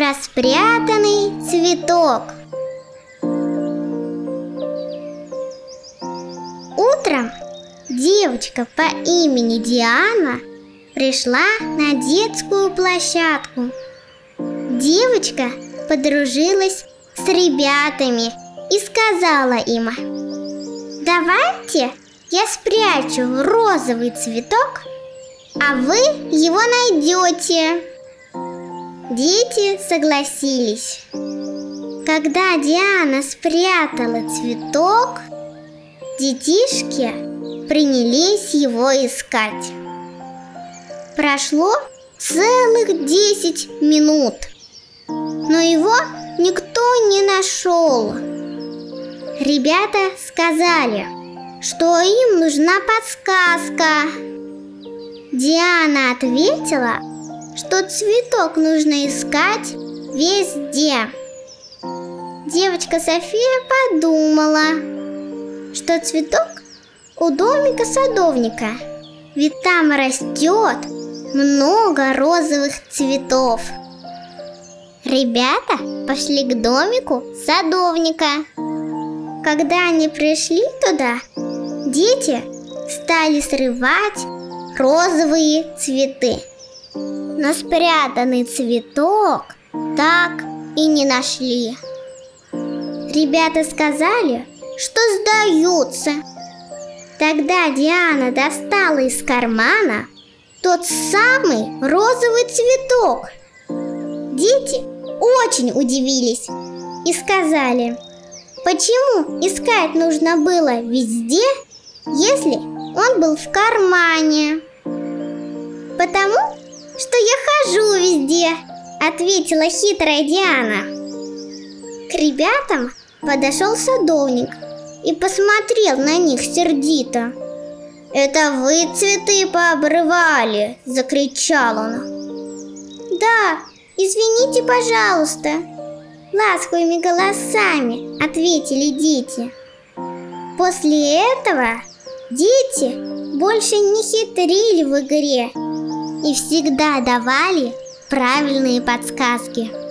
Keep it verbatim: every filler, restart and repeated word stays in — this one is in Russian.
про спрятанный цветок. Утром девочка по имени Диана пришла на детскую площадку. Девочка подружилась с ребятами и сказала им: «Давайте я спрячу розовый цветок, а вы его найдете». Дети согласились. Когда Диана спрятала цветок, детишки принялись его искать. Прошло целых десять минут, но его никто не нашел. Ребята сказали, что им нужна подсказка. Диана ответила, что цветок нужно искать везде. Девочка София подумала, что цветок у домика садовника, ведь там растет много розовых цветов. Ребята пошли к домику садовника. Когда они пришли туда, дети стали срывать розовые цветы. Но спрятанный цветок так и не нашли. Ребята сказали, что сдаются. Тогда Диана достала из кармана тот самый розовый цветок. Дети очень удивились и сказали: «Почему искать нужно было везде, если он был в кармане?» «Потому что я хожу везде», — ответила хитрая Диана. К ребятам подошел садовник и посмотрел на них сердито. «Это вы цветы пообрывали?» — закричал он. «Да, извините, пожалуйста», — ласковыми голосами ответили дети. После этого дети больше не хитрили в игре и всегда давали правильные подсказки.